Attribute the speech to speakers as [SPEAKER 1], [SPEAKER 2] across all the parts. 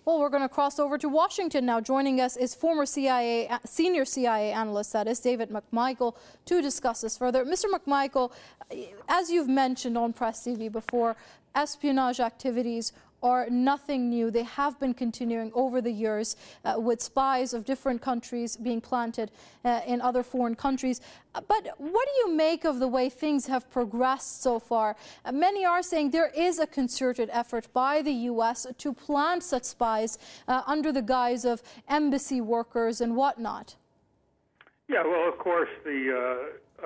[SPEAKER 1] Well, we're going to cross over to Washington now. Joining us is former senior CIA analyst, that is, David McMichael, to discuss this further. Mr. McMichael, as you've mentioned on Press TV before, espionage activities are nothing new. They have been continuing over the years with spies of different countries being planted in other foreign countries. But what do you make of the way things have progressed so far? Many are saying there is a concerted effort by the U.S. to plant such spies under the guise of embassy workers and whatnot.
[SPEAKER 2] Yeah, well, of course, the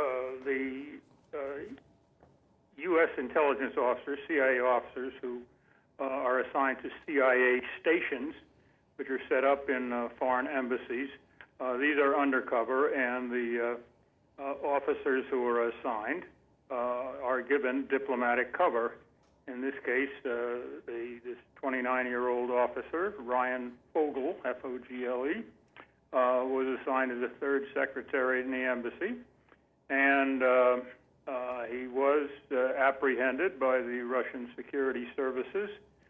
[SPEAKER 2] U.S. intelligence officers, CIA officers who are assigned to CIA stations, which are set up in foreign embassies. These are undercover, and the officers who are assigned are given diplomatic cover. In this case, this 29-year-old officer, Ryan Fogle, F-O-G-L-E, was assigned as the third secretary in the embassy, and he was apprehended by the Russian security services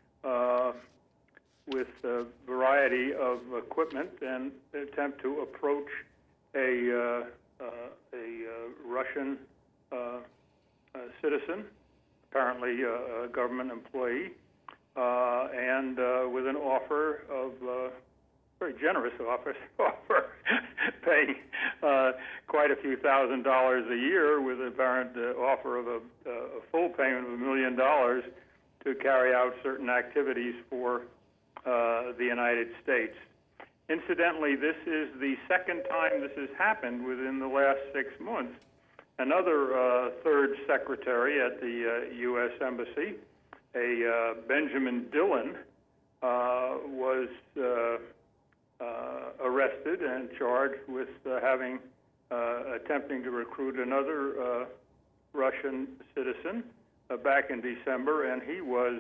[SPEAKER 2] with a variety of equipment and attempt to approach a Russian citizen, apparently a government employee, and with an offer of very generous offer, paying quite a few $1,000s a year, with a apparent offer of a full payment of $1 million to carry out certain activities for the United States. Incidentally, this is the second time this has happened within the last 6 months. Another third secretary at the U.S. Embassy, a Benjamin Dillon, was arrested and charged with attempting to recruit another Russian citizen back in December, and he was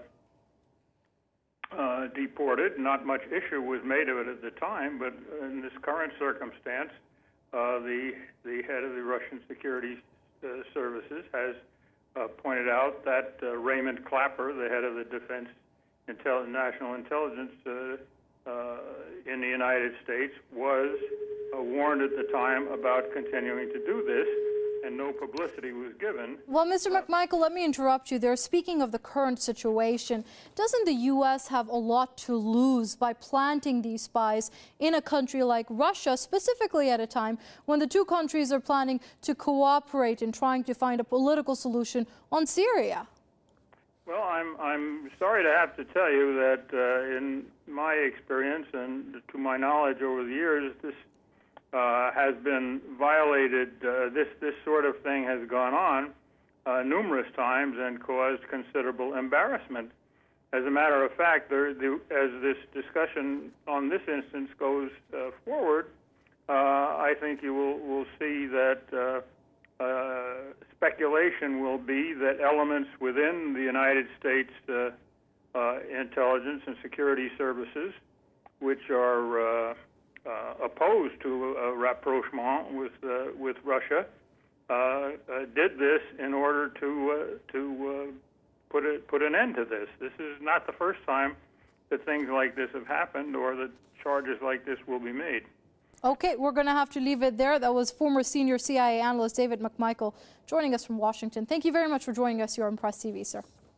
[SPEAKER 2] deported. Not much issue was made of it at the time, but in this current circumstance, the head of the Russian security services has pointed out that Raymond Clapper, the head of the Defense National Intelligence in the United States, was warned at the time about continuing to do this, and no publicity was given.
[SPEAKER 1] Well, Mr. McMichael, let me interrupt you there. Speaking of the current situation, doesn't the U.S. have a lot to lose by planting these spies in a country like Russia, specifically at a time when the two countries are planning to cooperate in trying to find a political solution on Syria?
[SPEAKER 2] Well, I'm sorry to have to tell you that in my experience and to my knowledge over the years, this has been violated. This sort of thing has gone on numerous times and caused considerable embarrassment. As a matter of fact, as this discussion on this instance goes forward, I think you will see that speculation will be that elements within the United States intelligence and security services, which are opposed to a rapprochement with Russia, did this in order to put an end to this. This is not the first time that things like this have happened, or that charges like this will be made.
[SPEAKER 1] Okay, we're going to have to leave it there. That was former senior CIA analyst David McMichael joining us from Washington. Thank you very much for joining us here on Press TV, sir.